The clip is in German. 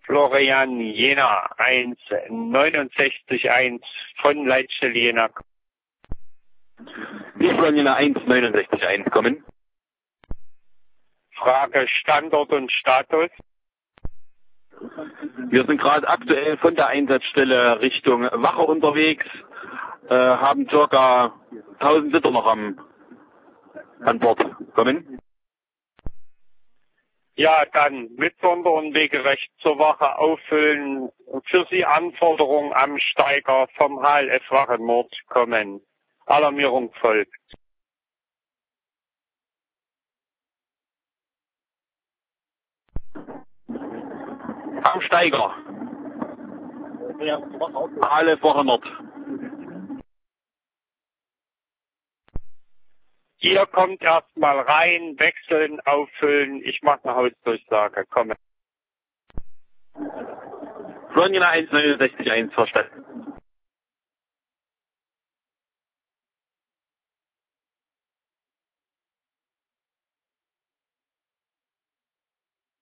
Florian Jena 1,69,1 von Leitstelle Jena. Wir sollen Jena 1,69,1 kommen. Frage Standort und Status. Wir sind gerade aktuell von der Einsatzstelle Richtung Wache unterwegs, haben ca. 1000 Liter noch an Bord. Kommen. Ja, dann mit Sonderumwege recht zur Wache auffüllen. Für Sie Anforderungen am Steiger vom HLF Wache Nord kommen. Alarmierung folgt. Am Steiger. HLF Wache Nord. Ihr kommt erstmal rein, wechseln, auffüllen. Ich mache eine Hausdurchsage. Komme. Florian Jena 1,69,1 verstanden.